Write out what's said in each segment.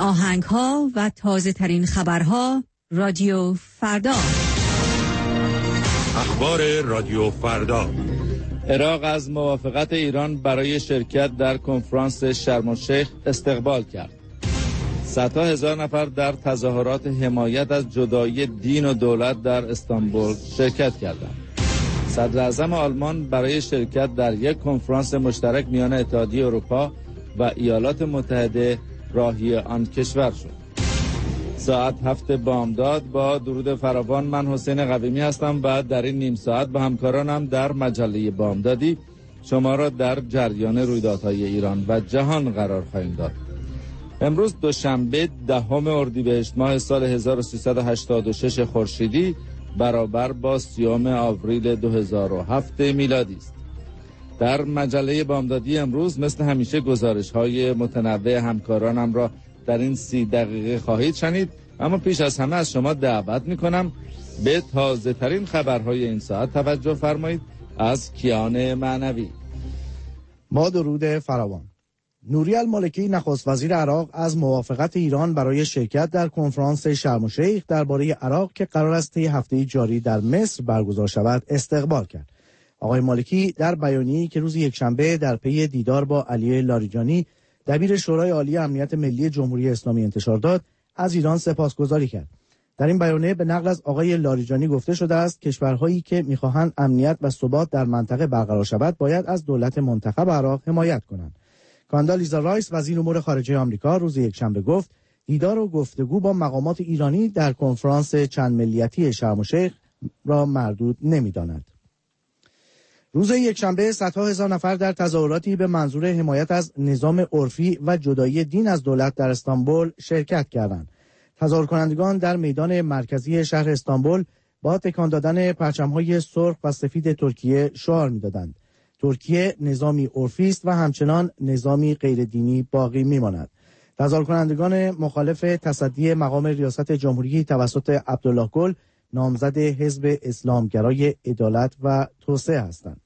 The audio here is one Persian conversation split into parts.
آهنگ‌ها و تازه‌ترین خبرها رادیو فردا. اخبار رادیو فردا. عراق از موافقت ایران برای شرکت در کنفرانس شرم الشیخ استقبال کرد. صدها هزار نفر در تظاهرات حمایت از جدایی دین و دولت در استانبول شرکت کردند. صدراعظم آلمان برای شرکت در یک کنفرانس مشترک میان اتحادیه اروپا و ایالات متحده راهی آن کشور شد. ساعت 7 بامداد با درود فراوان، من حسین قویمی هستم و در این نیم ساعت با همکارانم در مجله بامدادی شما را در جریان رویدادهای ایران و جهان قرار خواهیم داد. امروز دوشنبه 10 اردیبهشت ماه سال 1386 خورشیدی برابر با 30 آوریل 2007 میلادی است. در مجله بامدادی امروز مثل همیشه گزارش‌های متنوع همکارانم را در این 30 دقیقه خواهید شنید، اما پیش از همه از شما دعوت می‌کنم به تازه‌ترین خبرهای این ساعت توجه فرمایید. از کیان معنوی. با درود فراوان. نوری المالکی نخست وزیر عراق از موافقت ایران برای شرکت در کنفرانس شرم الشیخ درباره عراق که قرار است طی هفته جاری در مصر برگزار شود استقبال کرد. آقای مالکی در بیانیه‌ای که روز یکشنبه در پی دیدار با علی لاریجانی دبیر شورای عالی امنیت ملی جمهوری اسلامی انتشار داد، از ایران سپاسگزاری کرد. در این بیانیه به نقل از آقای لاریجانی گفته شده است کشورهایی که می‌خواهند امنیت و ثبات در منطقه برقرار شود باید از دولت منتخب عراق حمایت کنند. کاندالیزا رایس وزیر امور خارجه آمریکا روز یکشنبه گفت دیدار و گفتگو با مقامات ایرانی در کنفرانس چند ملیتی شرم الشیخ را مردود نمی‌داند. روز یکشنبه صدها هزار نفر در تظاهراتی به منظور حمایت از نظام عرفی و جدایی دین از دولت در استانبول شرکت کردند. تظاهر کنندگان در میدان مرکزی شهر استانبول با تکان دادن پرچم‌های سرخ و سفید ترکیه شعار می‌دادند: ترکیه نظامی عرفی است و همچنان نظامی غیر دینی باقی می‌ماند. تظاهر کنندگان مخالف تصدی مقام ریاست جمهوری توسط عبدالله گل نامزد حزب اسلامگرای عدالت و توسعه هستند.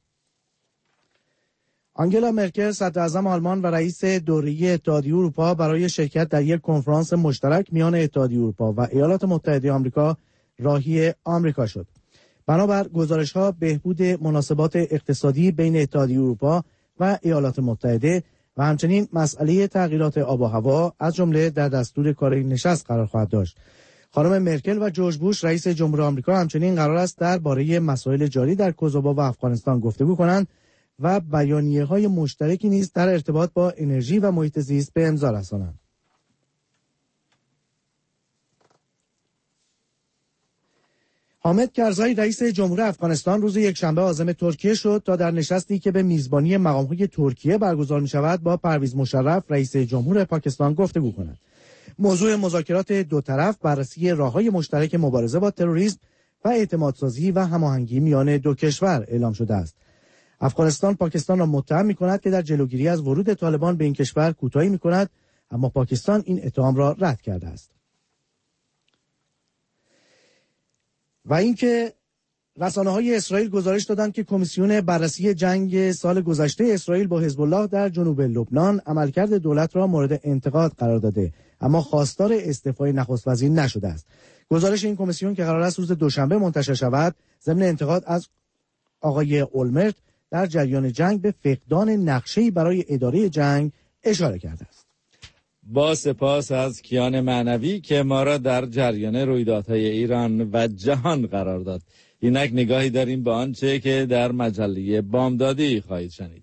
آنگلا مرکل صدراعظم آلمان و رئیس دوره‌ای اتحادیه اروپا برای شرکت در یک کنفرانس مشترک میان اتحادیه اروپا و ایالات متحده آمریکا راهی آمریکا شد. بنابر گزارش‌ها بهبود مناسبات اقتصادی بین اتحادیه اروپا و ایالات متحده و همچنین مسئله تغییرات آب و هوا از جمله در دستور کار این نشست قرار خواهد داشت. خانم مرکل و جورج بوش رئیس جمهوری آمریکا همچنین قرار است درباره مسائل جاری در کوزوو و افغانستان گفتگو کنند و بیانیه‌های مشترکی نیز در ارتباط با انرژی و محیط زیست به امضا رسانند. حامد کرزای رئیس جمهوری افغانستان روز یکشنبه عازم ترکیه شد تا در نشستی که به میزبانی مقام‌های ترکیه برگزار می‌شود با پرویز مشرف رئیس جمهور پاکستان گفتگو کند. موضوع مذاکرات دو طرف بررسی راه‌های مشترک مبارزه با تروریسم و اعتمادسازی و هماهنگی میان دو کشور اعلام شده است. افغانستان پاکستان را متهم می‌کند که در جلوگیری از ورود طالبان به این کشور کوتاهی می‌کند، اما پاکستان این اتهام را رد کرده است. و اینکه رسانه‌های اسرائیل گزارش دادند که کمیسیون بررسی جنگ سال گذشته اسرائیل با حزب الله در جنوب لبنان عملکرد دولت را مورد انتقاد قرار داده، اما خواستار استعفای نخست وزیر نشده است. گزارش این کمیسیون که قرار است روز دوشنبه منتشر شود، ضمن انتقاد از آقای اولمرت در جریان جنگ به فقدان نقشه‌ای برای اداره جنگ اشاره کرده است. با سپاس از کیان معنوی که ما را در جریان رویدادهای ایران و جهان قرار داد. اینک نگاهی داریم به آنچه که در مجله بامدادی خواهید شنید.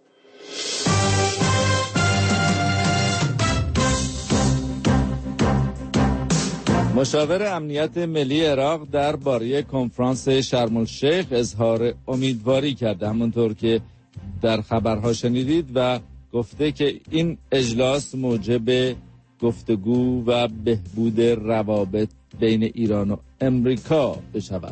مشاور امنیت ملی عراق درباره کنفرانس شرم الشیخ اظهار امیدواری کرده، همونطور که در خبرها شنیدید، و گفته که این اجلاس موجب گفتگو و بهبود روابط بین ایران و امریکا بشود.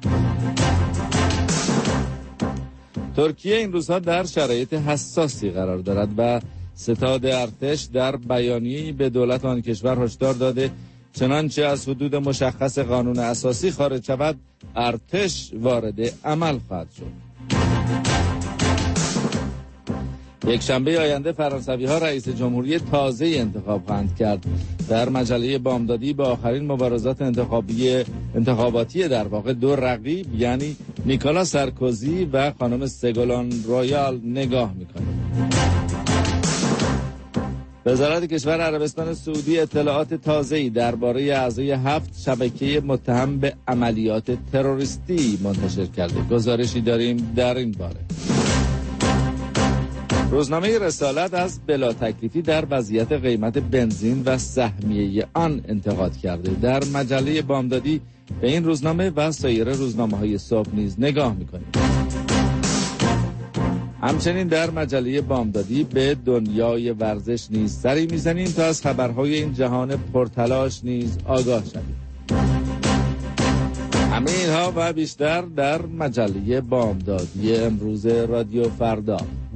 ترکیه این روزها در شرایط حساسی قرار دارد و ستاد ارتش در بیانیه‌ای به دولت آن کشور هشدار داده چنانچه از حدود مشخص قانون اساسی خارج شود ارتش وارد عمل خواهد شد. یک شنبه آینده فرانسوی‌ها رئیس جمهوری تازه انتخاب خواهند کرد. در مجله بامدادی به آخرین مبارزات انتخاباتی در واقع دو رقیب یعنی نیکولا سارکوزی و خانم سگولان رویال نگاه می‌کنیم. وزارت کشور عربستان سعودی اطلاعات تازه‌ای درباره اعضای 7 شبکه متهم به عملیات تروریستی منتشر کرده. گزارشی داریم در این باره. روزنامه رسالت از بلا تکلیفی در وضعیت قیمت بنزین و سهمیه آن انتقاد کرده. در مجله بامدادی به این روزنامه و سایر روزنامه‌های صبح نیز نگاه می‌کنیم. همچنین در مجله بامدادی به دنیای ورزش نیز سری می‌زنیم تا از خبرهای این جهان پرتلاش نیز آگاه شویم. همه اینها و بیشتر در مجله بامدادی امروز رادیو فردا.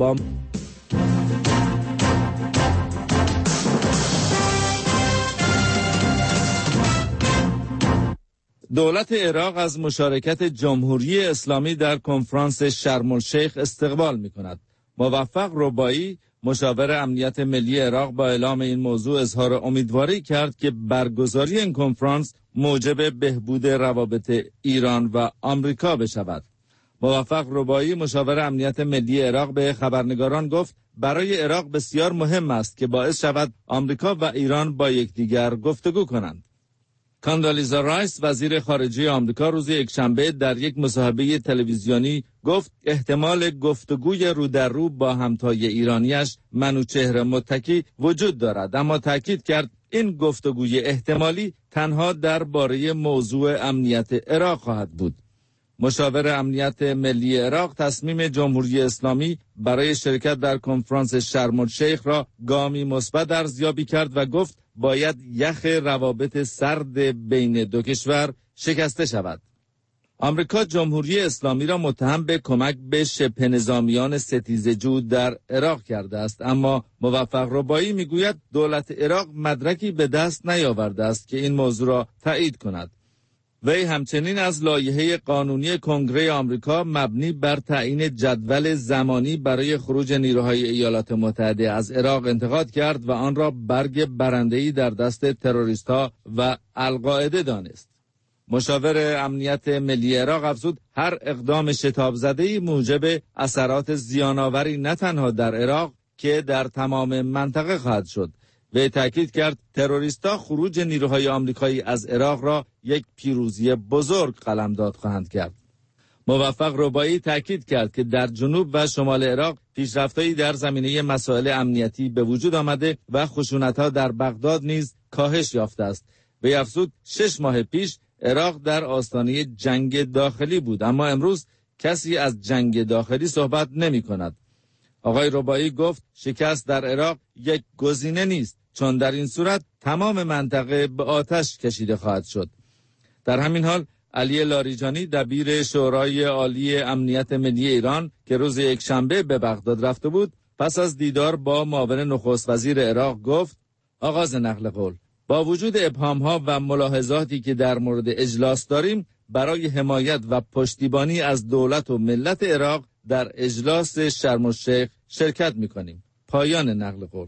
دولت عراق از مشارکت جمهوری اسلامی در کنفرانس شرم الشیخ استقبال می‌کند. موفق رباعی مشاور امنیت ملی عراق با اعلام این موضوع اظهار امیدواری کرد که برگزاری این کنفرانس موجب بهبود روابط ایران و آمریکا بشود. موفق رباعی مشاور امنیت ملی عراق به خبرنگاران گفت برای عراق بسیار مهم است که باعث شود آمریکا و ایران با یکدیگر گفتگو کنند. کاندالیزا رایس وزیر خارجه آمریکا روز یکشنبه در یک مصاحبه تلویزیونی گفت احتمال گفتگوی رو در رو با همتای ایرانیش منوچهر متکی وجود دارد، اما تاکید کرد این گفتگوی احتمالی تنها درباره موضوع امنیت عراق خواهد بود. مشاور امنیت ملی عراق تصمیم جمهوری اسلامی برای شرکت در کنفرانس شرم الشیخ را گامی مثبت ارزیابی کرد و گفت باید یخ روابط سرد بین دو کشور شکسته شود. آمریکا جمهوری اسلامی را متهم به کمک به شبه نظامیان ستیزجو در عراق کرده است، اما موفق رباعی میگوید دولت عراق مدرکی به دست نیاورده است که این موضوع را تایید کند. وی همچنین از لایحه قانونی کنگره آمریکا مبنی بر تعیین جدول زمانی برای خروج نیروهای ایالات متحده از عراق انتقاد کرد و آن را برگ برنده‌ای در دست تروریست‌ها و القاعده دانست. مشاور امنیت ملی عراق افزود هر اقدام شتاب زده‌ای موجب اثرات زیان‌آوری نه تنها در عراق که در تمام منطقه خواهد شد. و تاکید کرد تروریست‌ها خروج نیروهای آمریکایی از عراق را یک پیروزی بزرگ قلمداد خواهند کرد. موفق رباعی تاکید کرد که در جنوب و شمال عراق پیشرفت‌هایی در زمینه مسائل امنیتی به وجود آمده و خشونت‌ها در بغداد نیز کاهش یافته است. و افزود 6 ماه پیش عراق در آستانه جنگ داخلی بود، اما امروز کسی از جنگ داخلی صحبت نمی‌کند. آقای رباعی گفت شکست در عراق یک گزینه نیست، چون در این صورت تمام منطقه به آتش کشیده خواهد شد. در همین حال علی لاریجانی دبیر شورای عالی امنیت ملی ایران که روز یکشنبه به بغداد رفته بود، پس از دیدار با معاون نخست وزیر عراق گفت آغاز نقل قول با وجود ابهام‌ها و ملاحظاتی که در مورد اجلاس داریم، برای حمایت و پشتیبانی از دولت و ملت عراق در اجلاس شرم الشیخ شرکت می‌کنیم. پایان نقل قول.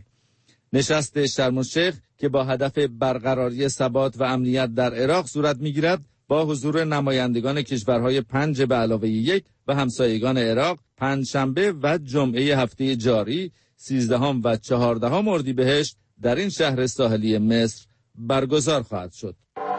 نشست شرم الشیخ که با هدف برقراری ثبات و امنیت در عراق صورت می‌گیرد، با حضور نمایندگان کشورهای 5 به علاوه 1 و همسایگان عراق پنجشنبه و جمعه هفته جاری 13 و 14 اردیبهشت در این شهر ساحلی مصر برگزار خواهد شد.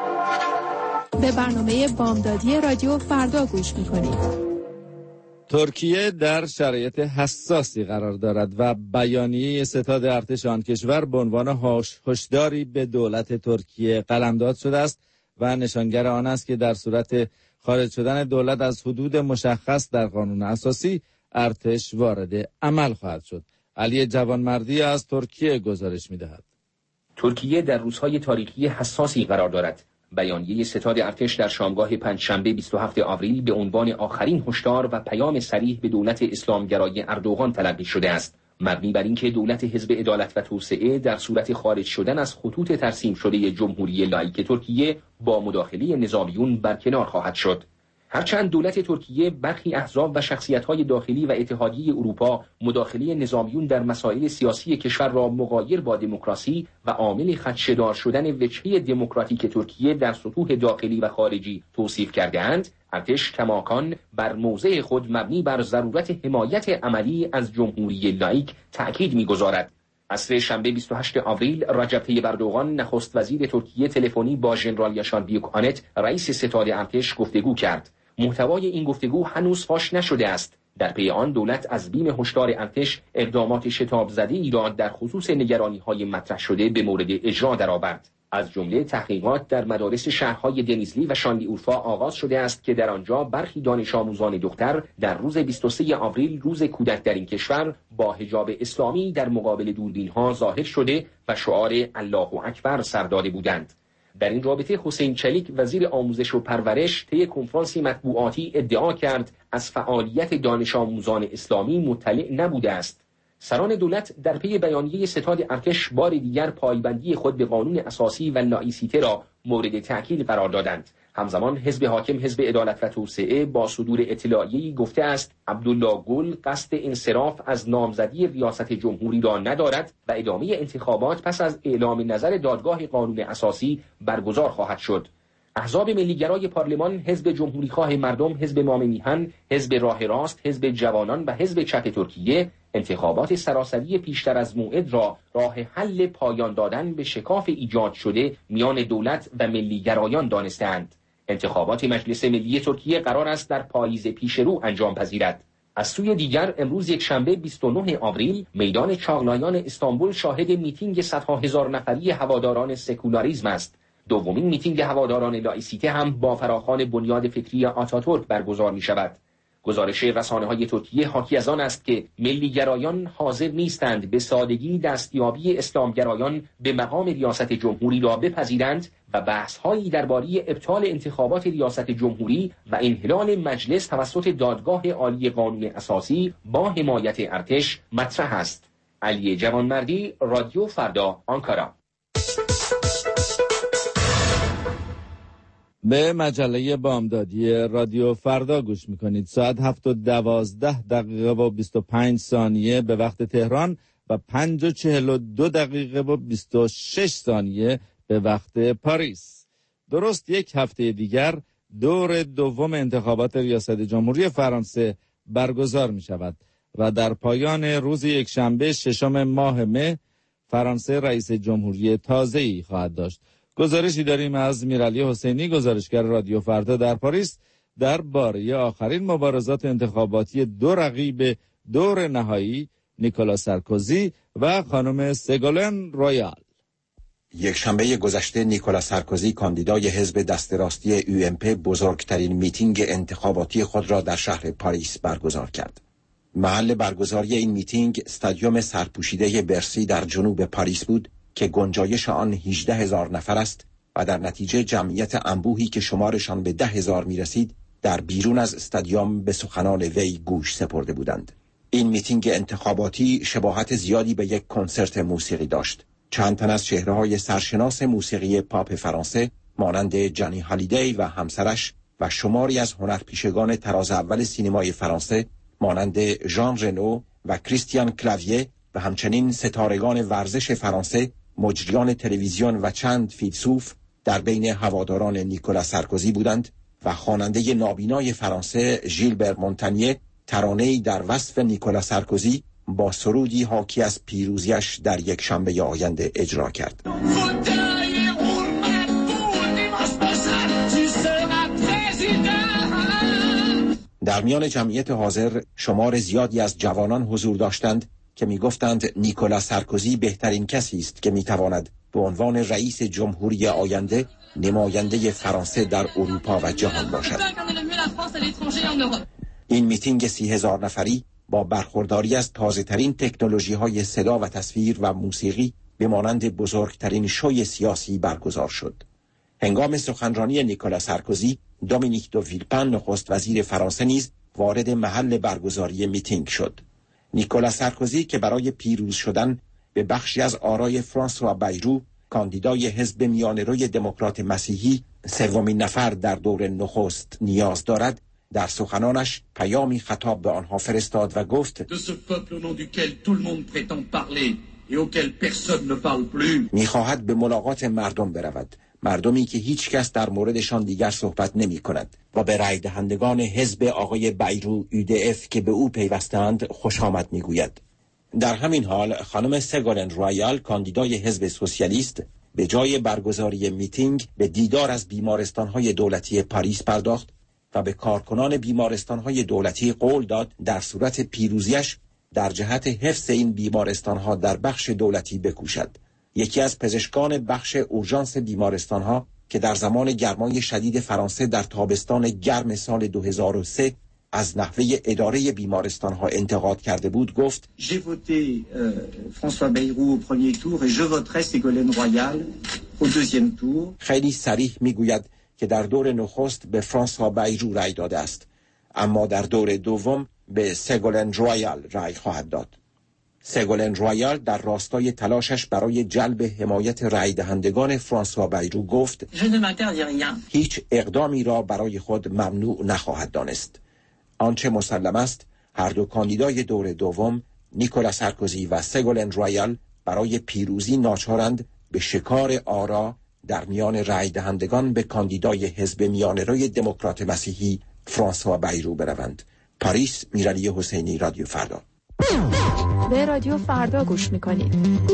به برنامه بامدادی رادیو فردا گوش می‌کنید. ترکیه در شرایط حساسی قرار دارد و بیانیه ستاد ارتش آن کشور به عنوان هشداری به دولت ترکیه قلمداد شده است و نشانگر آن است که در صورت خارج شدن دولت از حدود مشخص در قانون اساسی ارتش وارد عمل خواهد شد. علی جوانمردی از ترکیه گزارش می‌دهد. ترکیه در روزهای تاریخی حساسی قرار دارد. بیانیه ستاد ارتش در شامگاه پنجشنبه 27 آوریل به عنوان آخرین هشدار و پیام صریح به دولت اسلامگرای اردوغان تلقی شده است، مبنی بر اینکه دولت حزب عدالت و توسعه در صورت خارج شدن از خطوط ترسیم شده جمهوری لاییک ترکیه با مداخله نظامیون برکنار خواهد شد. هرچند دولت ترکیه برخی احزاب و شخصیت‌های داخلی و اتحادیه اروپا مداخله نظامیون در مسائل سیاسی کشور را مغایر با دموکراسی و عامل خدشه‌دار شدن وجهه دموکراتیک ترکیه در سطوح داخلی و خارجی توصیف کرده‌اند، ارتش کماکان بر موضع خود مبنی بر ضرورت حمایت عملی از جمهوری لایک تأکید می‌گذارد. عصر شنبه 28 آوریل رجب طیب اردوغان نخست وزیر ترکیه تلفنی با ژنرال یاشار بیوک‌آنت رئیس ستاد ارتش گفتگو کرد. محتوای این گفتگو هنوز فاش نشده است. در پی آن دولت از بیم هشدار ارتش اقدامات شتاب زده ای را در خصوص نگرانی‌های مطرح شده به مورد اجرا درآورد. از جمله تحقیقات در مدارس شهرهای دنیزلی و شانلیورفا آغاز شده است که در آنجا برخی دانش آموزان دختر در روز 23 آوریل روز کودک در این کشور با حجاب اسلامی در مقابل دوربین‌ها ظاهر شده و شعار الله اکبر سر داده بودند. در این رابطه حسین چلیک وزیر آموزش و پرورش طی کنفرانسی مطبوعاتی ادعا کرد از فعالیت دانش آموزان اسلامی مطلع نبوده است. سران دولت در پی بیانیه ستاد ارتش بار دیگر پایبندی خود به قانون اساسی و لایسیته را مورد تأکید قرار دادند. همزمان حزب حاکم حزب عدالت و توسعه با صدور اطلاعیه‌ای گفته است عبدالله گل قصد انصراف از نامزدی ریاست جمهوری را ندارد و ادامه انتخابات پس از اعلام نظر دادگاه قانون اساسی برگزار خواهد شد. احزاب ملیگرای پارلمان، حزب جمهوریخواه مردم، حزب مام میهن، حزب راه راست، حزب جوانان و حزب چپ ترکیه انتخابات سراسری پیشتر از موعد را راه حل پایان دادن به شکاف ایجاد شده میان دولت و ملیگرایان دانستند. انتخابات مجلس ملی ترکیه قرار است در پاییز پیش رو انجام پذیرد. از سوی دیگر امروز یکشنبه 29 آوریل میدان چاغلایان استانبول شاهد میتینگ صدها هزار نفری هواداران سکولاریسم است. دومین میتینگ هواداران لایسیته هم با فراخوان بنیاد فکری آتاتورک برگزار می شود. گزارش رسانه‌های ترکیه حاکی از آن است که ملیگرایان حاضر نیستند به سادگی دستیابی اسلامگرایان به مقام ریاست جمهوری را بپذیرند و بحث‌هایی درباره ابطال انتخابات ریاست جمهوری و انحلال مجلس توسط دادگاه عالی قانون اساسی با حمایت ارتش مطرح است. علی جوانمردی، رادیو فردا، آنکارا. به مجله بامدادی رادیو فردا گوش میکنید. ساعت 7:12 و 25 ثانیه به وقت تهران و 5:42 و 26 ثانیه به وقت پاریس. درست یک هفته دیگر دور دوم انتخابات ریاست جمهوری فرانسه برگزار می شود و در پایان روز یکشنبه 6 ماه مه فرانسه رئیس جمهوری تازه‌ای خواهد داشت. گزارشی داریم از میرعلی حسینی، گزارشگر رادیو فردا در پاریس، درباره آخرین مبارزات انتخاباتی دو رقیب دور نهایی نیکولا سارکوزی و خانم سگولن رویال. یک شنبه گذشته نیکولا سارکوزی کاندیدای حزب دست راستی UMP بزرگترین میتینگ انتخاباتی خود را در شهر پاریس برگزار کرد. محل برگزاری این میتینگ استادیوم سرپوشیده برسی در جنوب پاریس بود که گنجایش آن 18,000 نفر است و در نتیجه جمعیت انبوهی که شمارشان به 10,000 می رسید در بیرون از استادیوم به سخنان وی گوش سپرده بودند. این میتینگ انتخاباتی شباهت زیادی به یک کنسرت موسیقی داشت. چند تن از چهره‌های سرشناس موسیقی پاپ فرانسه مانند جانی هالیدی و همسرش و شماری از هنرپیشگان تراز اول سینمای فرانسه مانند ژان رنو و کریستیان کلاویه و همچنین ستارگان ورزش فرانسه، مجریان تلویزیون و چند فیلسوف در بین هواداران نیکولا سارکوزی بودند و خواننده نابینای فرانسه ژیلبر مونتانیه ترانه‌ای در وصف نیکولا سارکوزی با سرودی حاکی از پیروزیش در یک شنبه آینده اجرا کرد. در میان جمعیت حاضر شمار زیادی از جوانان حضور داشتند که می‌گفتند نیکولا سارکوزی بهترین کسی است که می‌تواند به عنوان رئیس جمهوری آینده نماینده فرانسه در اروپا و جهان باشد. این میتینگ 30,000 نفری با برخورداری از تازه‌ترین تکنولوژی‌های صدا و تصویر و موسیقی به مانند بزرگترین شوی سیاسی برگزار شد. هنگام سخنرانی نیکولا سارکوزی، دومینیک دو ویلپن نخست وزیر فرانسه نیز وارد محل برگزاری میتینگ شد. نیکولا سارکوزی که برای پیروز شدن به بخشی از آرای فرانسوا بایرو کاندیدای حزب میانه‌روی دموکرات مسیحی، سومین نفر در دور نخست نیاز دارد، در سخنانش پیامی خطاب به آنها فرستاد و گفت می‌خواهد به ملاقات مردم برود، مردمی که هیچ کس در موردشان دیگر صحبت نمی کند و به رای دهندگان حزب آقای بایرو UDF که به او پیوستند خوش آمد می گوید. در همین حال خانم سگولن رویال، کاندیدای حزب سوسیالیست، به جای برگزاری میتینگ به دیدار از بیمارستان‌های دولتی پاریس پرداخت و به کارکنان بیمارستان‌های دولتی قول داد در صورت پیروزیش در جهت حفظ این بیمارستان‌ها در بخش دولتی بکوشد. یکی از پزشکان بخش اورژانس بیمارستان‌ها که در زمان گرمای شدید فرانسه در تابستان گرم سال 2003 از نحوه اداره بیمارستان‌ها انتقاد کرده بود، گفت J'ai voté François Bayrou au premier tour et je voterai Ségolène Royal au deuxième tour. خیلی صریح میگوید که در دور نخست به فرانسوا بایرو رای داده است، اما در دور دوم به سگولن رویال رای خواهد داد. سگولن رویال در راستای تلاشش برای جلب حمایت رای دهندگان فرانسوا بایرو گفت هیچ اقدامی را برای خود ممنوع نخواهد دانست. آنچه مسلم است، هر دو کاندیدای دور دوم، نیکولا سارکوزی و سگولن رویال، برای پیروزی ناچارند به شکار آرا در میان رای دهندگان به کاندیدای حزب میانه‌روی دموکرات مسیحی فرانسوا بایرو بروند. پاریس، میرعلی حسینی، رادیو فردا. به رادیو فردا گوش میکنید.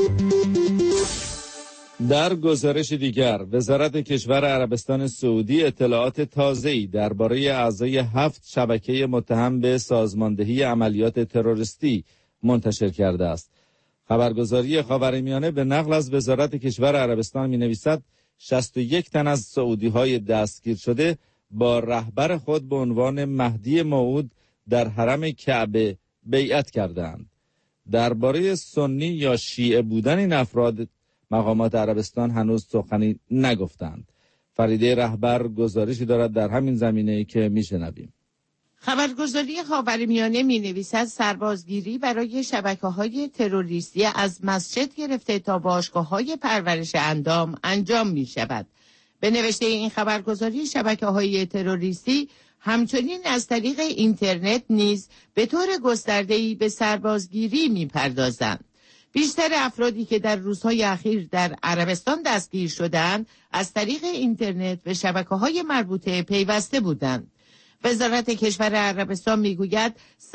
در گزارش دیگر، وزارت کشور عربستان سعودی اطلاعات تازه‌ای درباره اعضای 7 شبکه متهم به سازماندهی عملیات تروریستی منتشر کرده است. خبرگزاری خاورمیانه به نقل از وزارت کشور عربستان می‌نویسد 61 تن از سعودی‌های دستگیر شده با رهبر خود به عنوان مهدی موعود در حرم کعبه بیعت کردند. درباره سنی یا شیعه بودن این افراد مقامات عربستان هنوز سخنی نگفتند. فریده رهبر گزارشی دارد در همین زمینه که میشنویم. خبرگزاری خاورمیانه می‌نویسد سربازگیری برای شبکه‌های تروریستی از مسجد گرفته تا باشگاه‌های پرورش اندام انجام می‌شود. به نوشته این خبرگزاری، شبکه‌های تروریستی همچنین از طریق اینترنت نیز به طور گسترده‌ای به سربازگیری می‌پردازند. بیشتر افرادی که در روزهای اخیر در عربستان دستگیر شدند از طریق اینترنت به شبکه‌های مربوطه پیوسته بودند. وزارت کشور عربستان میگوید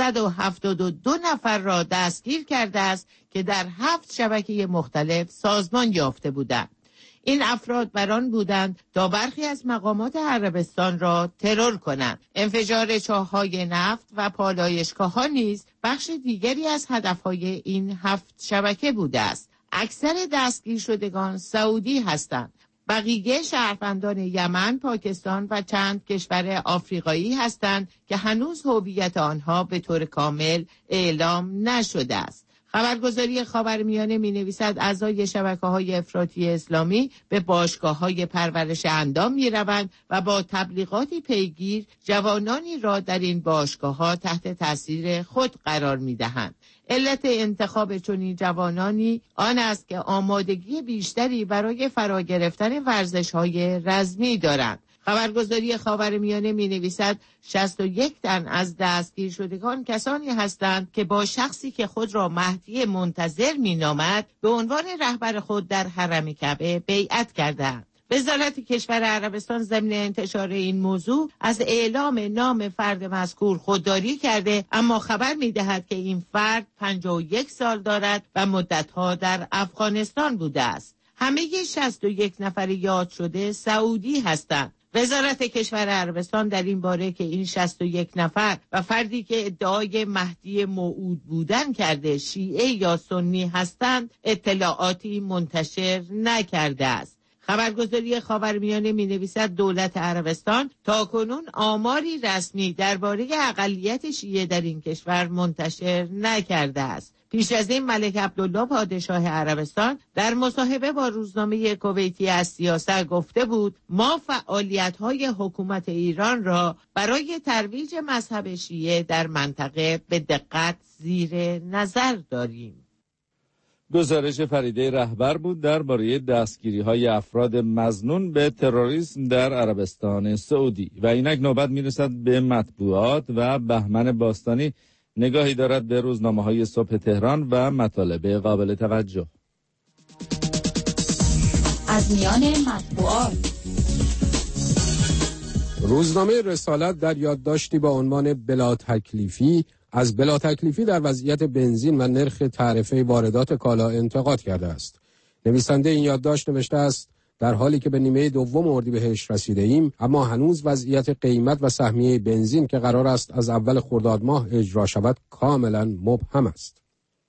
172 نفر را دستگیر کرده است که در 7 شبکه مختلف سازمان یافته بودند. این افراد بران بودند تا برخی از مقامات عربستان را ترور کنند. انفجار چاه‌های نفت و پالایشگاه‌ها نیز بخش دیگری از هدف‌های این 7 شبکه بوده است. اکثر دستگیر شدگان سعودی هستند. بقیه شهروندان یمن، پاکستان و چند کشور آفریقایی هستند که هنوز هویت آنها به طور کامل اعلام نشده است. خبرگزاری خاورمیانه می‌نویسد اعضای شبکه‌های افراطی اسلامی به باشگاه‌های پرورش اندام می‌روند و با تبلیغاتی پیگیر جوانانی را در این باشگاه‌ها تحت تاثیر خود قرار می‌دهند. علت انتخاب چنین جوانانی آن است که آمادگی بیشتری برای فرا گرفتن ورزش‌های رزمی دارند. خبرگزاری خاورمیانه می‌نویسد 61 تن از دستگیر شدگان کسانی هستند که با شخصی که خود را مهدی منتظر می‌نامد به عنوان رهبر خود در حرم کعبه بیعت کردند. وزارت کشور عربستان ضمن انتشار این موضوع از اعلام نام فرد مذکور خودداری کرده، اما خبر می‌دهد که این فرد 51 سال دارد و مدت‌ها در افغانستان بوده است. همه 61 نفر یاد شده سعودی هستند. وزارت کشور عربستان در این باره که این 61 نفر و فردی که ادعای مهدی موعود بودن کرده شیعه یا سنی هستند اطلاعاتی منتشر نکرده است. خبرگزاری خاورمیانه می‌نویسد دولت عربستان تاکنون آماری رسمی درباره اقلیت شیعه در این کشور منتشر نکرده است. پیش از این ملک عبدالله پادشاه عربستان در مصاحبه با روزنامه کویتی از سیاست گفته بود ما فعالیت‌های حکومت ایران را برای ترویج مذهب شیعه در منطقه به دقت زیر نظر داریم. گزارش فریده رهبر بود درباره دستگیری‌های افراد مظنون به تروریسم در عربستان سعودی. و اینک نوبت میرسد به مطبوعات و بهمن باستانی نگاهی دارد به روزنامه‌های صبح تهران و مطالب قابل توجه. از میان مطبوعات روزنامه رسالت در یادداشتی با عنوان بلا تکلیفی از بلا تکلیفی در وضعیت بنزین و نرخ تعرفه واردات کالا انتقاد کرده است. نویسنده این یادداشت نوشته است: در حالی که به نیمه دوم اردیبهشت رسیده ایم، اما هنوز وضعیت قیمت و سهمیه بنزین که قرار است از اول خرداد ماه اجرا شود کاملا مبهم است.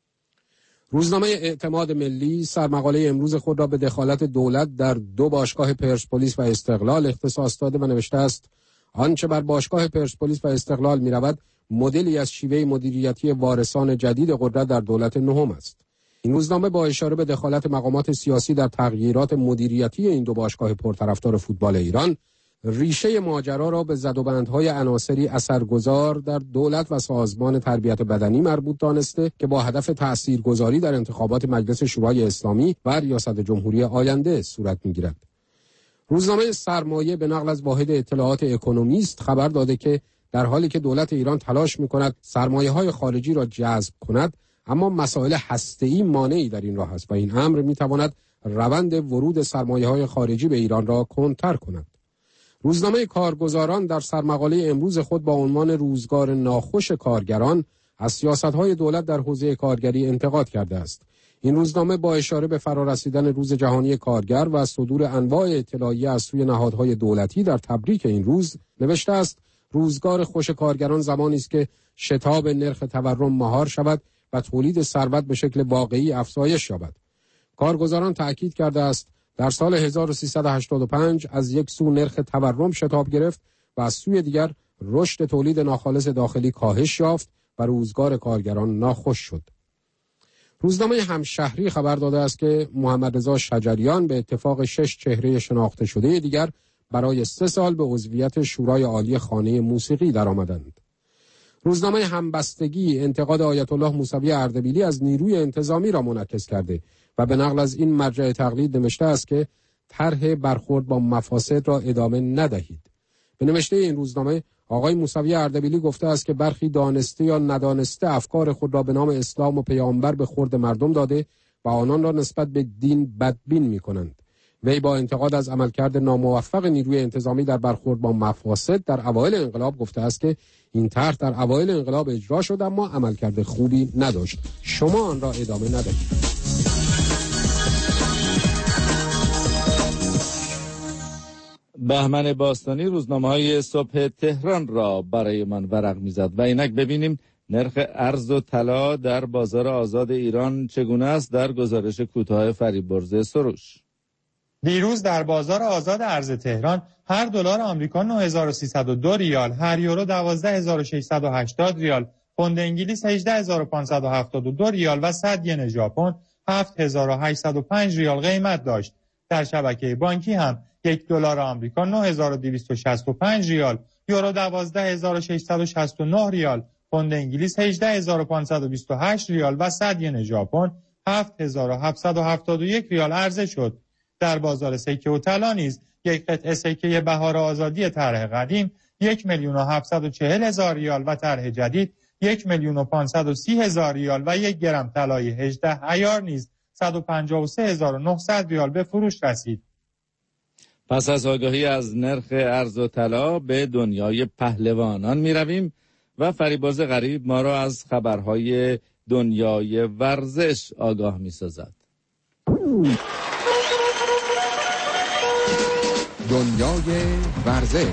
روزنامه اعتماد ملی سرمقاله امروز خود را به دخالت دولت در 2 باشگاه پرسپولیس و استقلال اختصاص داده و نوشته است: آنچه بر باشگاه پرسپولیس و استقلال می رود مدلی از شیوه مدیریتی وارثان جدید قدرت در دولت نهم است. این روزنامه با اشاره به دخالت مقامات سیاسی در تغییرات مدیریتی این 2 باشگاه پرطرفدار فوتبال ایران، ریشه ماجرا را به زدوبندهای عناصری اثرگذار در دولت و سازمان تربیت بدنی مربوط دانسته که با هدف تاثیرگذاری در انتخابات مجلس شورای اسلامی و ریاست جمهوری آینده صورت می‌گیرد. روزنامه سرمایه به نقل از واحد اطلاعات اکونومیست خبر داده که در حالی که دولت ایران تلاش می‌کند سرمایه‌های خارجی را جذب کند، اما مسائل هسته‌ای مانعی در این راه است و این امر می‌تواند روند ورود سرمایه‌های خارجی به ایران را کندتر کند. روزنامه کارگزاران در سرمقاله امروز خود با عنوان روزگار ناخوش کارگران از سیاست‌های دولت در حوزه کارگری انتقاد کرده است. این روزنامه با اشاره به فرارسیدن روز جهانی کارگر و صدور انواع اطلاعیه از سوی نهادهای دولتی در تبریک این روز نوشته است: روزگار خوش کارگران زمانی است که شتاب نرخ تورم مهار شود و تولید ثروت به شکل واقعی افزایش یابد. کارگزاران تأکید کرده است در سال 1385 از یک سو نرخ تورم شتاب گرفت و از سوی دیگر رشد تولید ناخالص داخلی کاهش یافت و روزگار کارگران ناخوش شد. روزنامه همشهری خبر داده است که محمد رضا شجریان به اتفاق 6 چهره شناخته شده دیگر برای 3 سال به عضویت شورای عالی خانه موسیقی درآمدند. روزنامه همبستگی انتقاد آیت الله موسوی اردبیلی از نیروی انتظامی را منعکس کرده و به نقل از این مرجع تقلید نوشته است که طرح برخورد با مفاسد را ادامه ندهید. به نوشته این روزنامه آقای موسوی اردبیلی گفته است که برخی دانسته یا ندانسته افکار خود را به نام اسلام و پیامبر به خورد مردم داده و آنان را نسبت به دین بدبین می‌کنند. وی با انتقاد از عملکرد ناموفق نیروی انتظامی در برخورد با مفاسد در اوایل انقلاب گفته است که این طرح در اوایل انقلاب اجرا شد اما عملکرد خوبی نداشت. شما آن را ادامه ندهید. بهمن باستانی روزنامه‌های صبح تهران را برای من ورق می‌زد و اینک ببینیم نرخ ارز و طلا در بازار آزاد ایران چگونه است در گزارش کوتاه فریبرز سروش. دیروز در بازار آزاد ارز تهران هر دلار آمریکا 9302 ریال، هر یورو 12680 ریال، پوند انگلیس 18572 ریال و 100 ین ژاپن 7805 ریال قیمت داشت. در شبکه بانکی هم یک دلار آمریکا 9265 ریال، یورو 12669 ریال، پوند انگلیس 18528 ریال و 100 ین ژاپن 7771 ریال عرضه شد. در بازار سکه و طلا نیز یک قطعه سکه بهار آزادی طرح قدیم 1,740,000 ریال و طرح جدید 1,530,000 ریال و 1 گرم طلای 18 عیار نیز 153,900 ریال به فروش رسید. پس از آگاهی از نرخ ارز و طلا به دنیای پهلوانان می رویم و فریبرز غریب ما را از خبرهای دنیای ورزش آگاه می سازد. دنیای ورزش.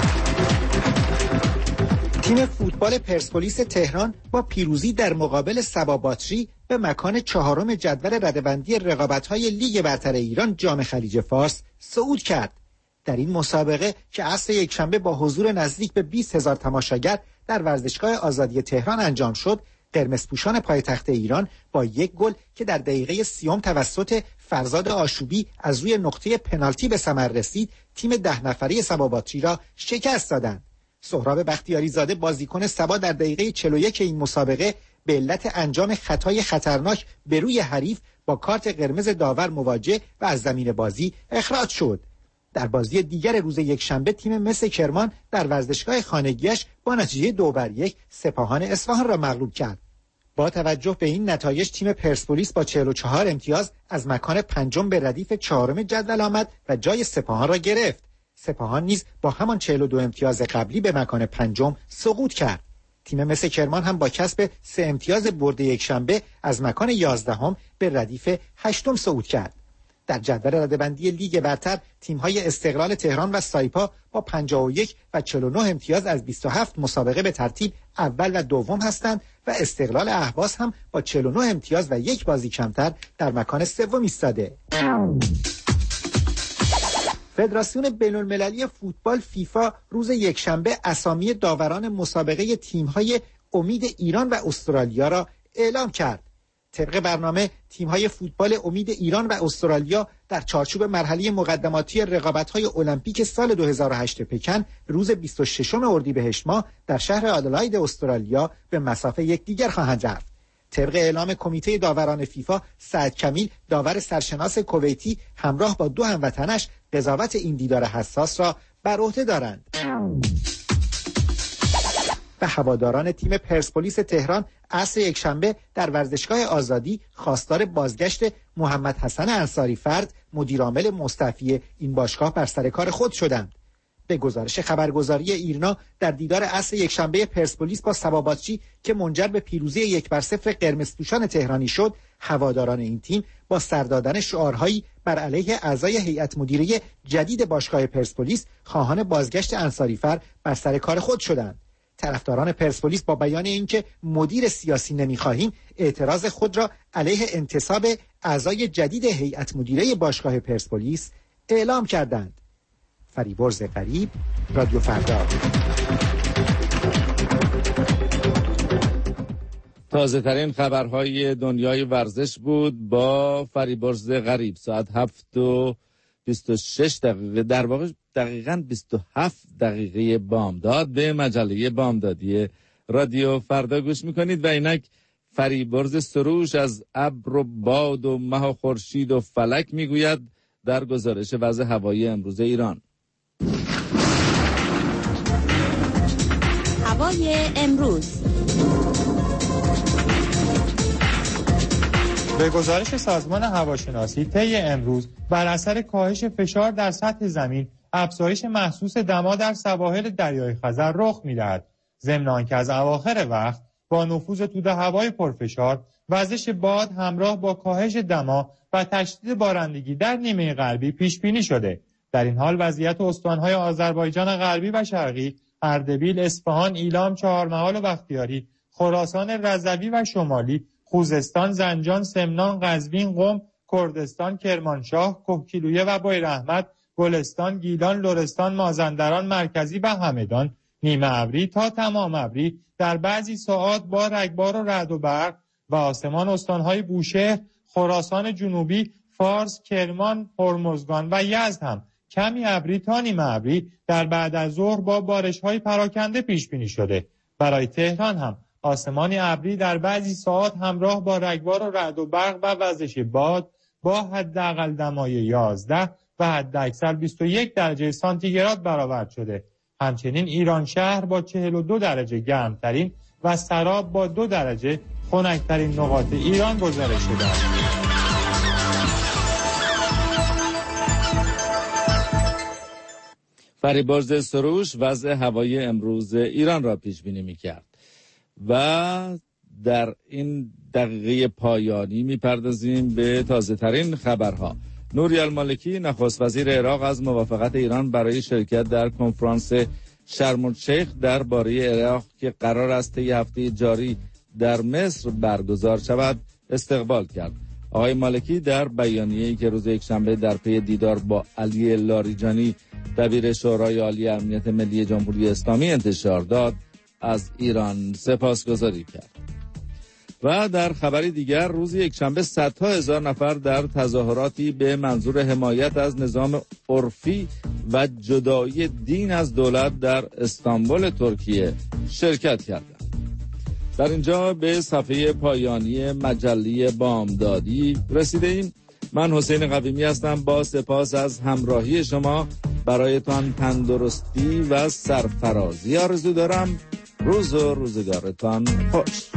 تیم فوتبال پرسپولیس تهران با پیروزی در مقابل صبا باتری به مکان 4 جدول رده‌بندی رقابت‌های لیگ برتر ایران جام خلیج فارس صعود کرد. در این مسابقه که عصر یکشنبه با حضور نزدیک به 20,000 تماشاگر در ورزشگاه آزادی تهران انجام شد، قرمزپوشان پایتخت ایران با 1 گل که در دقیقه 30 توسط فرزاد آشوبی از روی نقطه پنالتی به ثمر رسید، تیم 10 نفره صبا باتری را شکست دادند. سهراب بختیاری زاده بازیکن صبا در دقیقه 41 این مسابقه به علت انجام خطای خطرناک به روی حریف با کارت قرمز داور مواجه و از زمین بازی اخراج شد. در بازی دیگر روز یکشنبه تیم مس کرمان در ورزشگاه خانگیش با نتیجه 2-1 سپاهان اصفهان را مغلوب کرد. با توجه به این نتایج تیم پرسپولیس با 44 امتیاز از مکان پنجم به ردیف چهارم جدول آمد و جای سپاهان را گرفت. سپاهان نیز با همان 42 امتیاز قبلی به مکان پنجم سقوط کرد. تیم مس کرمان هم با کسب 3 امتیاز برد یکشنبه از مکان 11 به ردیف 8 صعود کرد. در جدول رده‌بندی لیگ برتر تیم‌های استقلال تهران و سایپا با 51 و 49 امتیاز از 27 مسابقه به ترتیب اول و دوم هستند و استقلال اهواز هم با 49 امتیاز و یک بازی کمتر در مکان سوم ایستاده. فدراسیون بین‌المللی فوتبال فیفا روز یکشنبه اسامی داوران مسابقه تیم‌های امید ایران و استرالیا را اعلام کرد. طبق برنامه تیم‌های فوتبال امید ایران و استرالیا در چارچوب مرحله مقدماتی رقابت‌های المپیک سال 2008 پکن روز 26 اردیبهشت ماه در شهر آدلاید استرالیا به مصاف یکدیگر خواهند رفت. طبق اعلام کمیته داوران فیفا، سعد کمیل داور سرشناس کویتی همراه با 2 هموطنش قضاوت این دیدار حساس را بر عهده دارند. و هواداران تیم پرسپولیس تهران عصر یکشنبه در ورزشگاه آزادی خواستار بازگشت محمد حسن انصاری فرد مدیرعامل مستعفی این باشگاه بر سر کار خود شدند. به گزارش خبرگزاری ایرنا در دیدار عصر یکشنبه پرسپولیس با سباباتچی که منجر به پیروزی 1-0 قرمزپوشان تهرانی شد، هواداران این تیم با سر دادن شعارهایی بر علیه اعضای هیئت مدیره جدید باشگاه پرسپولیس خواهان بازگشت انصاری فرد بر سر کار خود شدند. طرفداران پرسپولیس با بیان اینکه مدیر سیاسی نمی‌خواهیم، اعتراض خود را علیه انتصاب اعضای جدید هیئت مدیره باشگاه پرسپولیس اعلام کردند. فریبرز غریب، رادیو فردا. تازه ترین خبرهای دنیای ورزش بود با فریبرز غریب. ساعت 7:26 در واقع دقیقاً 27 دقیقه بامداد به مجله بامدادی رادیو فردا گوش میکنید و اینک فریبرز سروش از ابر و باد و مه و خورشید و فلک میگوید در گزارش وضع هوایی امروز ایران. هوای امروز. به گزارش سازمان هواشناسی طی امروز بر اثر کاهش فشار در سطح زمین افزایش محسوس دما در سواحل دریای خزر رخ می‌دهد. ضمن آنکه از اواخر وقت با نفوذ توده هوای پرفشار، وزش باد همراه با کاهش دما و تشدید بارندگی در نیمه غربی پیش بینی شده. در این حال وضعیت استان‌های آذربایجان غربی و شرقی، اردبیل، اصفهان، ایلام، چهارمحال و بختیاری، خراسان رضوی و شمالی، خوزستان، زنجان، سمنان، قزوین، قم، کردستان، کرمانشاه، کهگیلویه و بویراحمد، گلستان، گیلان، لرستان، مازندران مرکزی و همدان نیمه ابری تا تمام ابری در بعضی ساعات با رگبار و رعد و برق و آسمان استان‌های بوشهر، خراسان جنوبی، فارس، کرمان، هرمزگان و یزد هم کمی ابری تا نیمه ابری در بعد از ظهر با بارش‌های پراکنده پیش بینی شده. برای تهران هم آسمانی ابری در بعضی ساعات همراه با رگبار و رعد و برق و وزش باد با حداقل دمای 11 و حداکثر 21 درجه سانتیگراد برآورد شده. همچنین ایران شهر با 42 درجه گرمترین و سراب با 2 درجه خنک‌ترین نقاط ایران گزارش شده است. فریبرز سروش وضع هوایی امروز ایران را پیش بینی می‌کرد. و در این دقیقه پایانی می‌پردازیم به تازه‌ترین خبرها. نوری المالکی نخست وزیر عراق از موافقت ایران برای شرکت در کنفرانس شرم الشیخ درباره عراق که قرار است طی هفته جاری در مصر برگزار شود استقبال کرد. آقای مالکی در بیانیه‌ای که روز یکشنبه در پی دیدار با علی لاریجانی دبیر شورای عالی امنیت ملی جمهوری اسلامی انتشار داد از ایران سپاسگزاری کرد. و در خبری دیگر روز یکشنبه صدها هزار نفر در تظاهراتی به منظور حمایت از نظام عرفی و جدایی دین از دولت در استانبول ترکیه شرکت کردند. در اینجا به صفحه پایانی مجله بامدادی رسیدیم. من حسین قویمی هستم. با سپاس از همراهی شما. برایتان تندرستی و سرفرازی آرزو دارم. روز و روزگارتان خوش.